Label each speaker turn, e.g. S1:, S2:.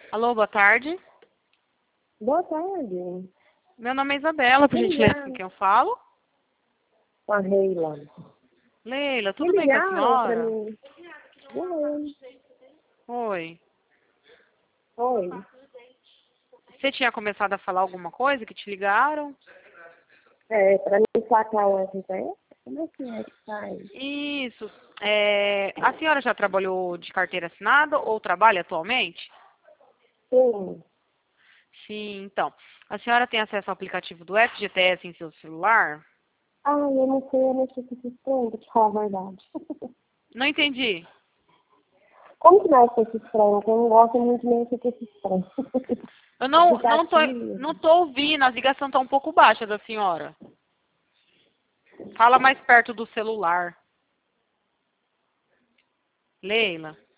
S1: Alô, boa tarde.
S2: Boa tarde.
S1: Meu nome é Isabela, por gentileza, com quem eu falo?
S2: Com a Reila.
S1: Leila,
S2: Me
S1: tudo bem com a
S2: ligaram pra
S1: senhora?
S2: mim. Oi.
S1: Oi.
S2: Oi.
S1: Você tinha começado a falar alguma coisa que te ligaram?
S2: Pra me sacar o FPS? Como é que faz?
S1: Isso. A senhora já trabalhou de carteira assinada ou trabalha atualmente?
S2: Sim.
S1: Sim, então. A senhora tem acesso ao aplicativo do FGTS em seu celular?
S2: Eu não sei, eu mexer com esse trem, pra te falar a verdade.
S1: Não entendi.
S2: Como que mexe com esse trem? Eu não gosto muito de mexer com esse trem.
S1: Eu
S2: Aplicativo.
S1: não tô ouvindo, a ligação está um pouco baixa da senhora. Fala mais perto do celular. Leila.